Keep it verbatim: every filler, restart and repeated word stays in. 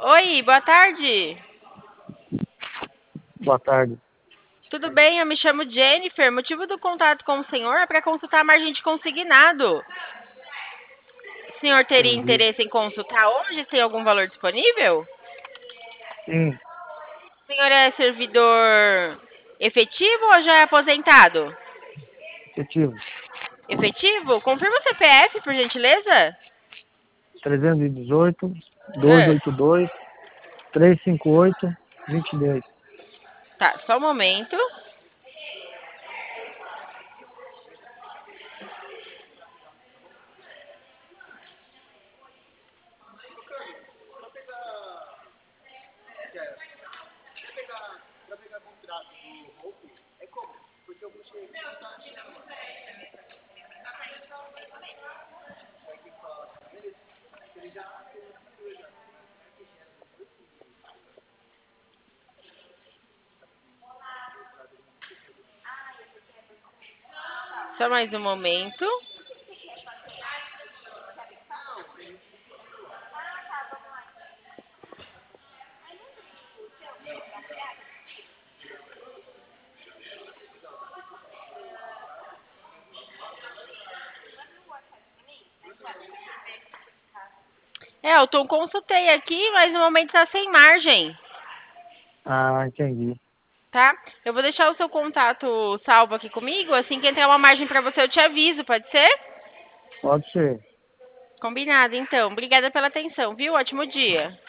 Oi, boa tarde. Boa tarde. Tudo bem? Eu me chamo Jennifer. Motivo do contato com o senhor é para consultar a margem de consignado. O senhor teria Entendi. interesse em consultar hoje? Tem algum valor disponível? Sim, O senhor é servidor efetivo ou já é aposentado? efetivo. Efetivo? Confirma o C P F, por gentileza. trezentos e dezoito, duzentos e Ah, oitenta e dois, trezentos e cinquenta e oito, vinte e dois. tá, só um momento. Só mais um momento. É, eu tô, consultei aqui, mas no momento tá sem margem, Ah, entendi. tá? Eu vou deixar o seu contato salvo aqui comigo. Assim que entrar uma margem para você, eu te aviso, pode ser? Pode ser. Combinado, então. Obrigada pela atenção, viu? Ótimo dia.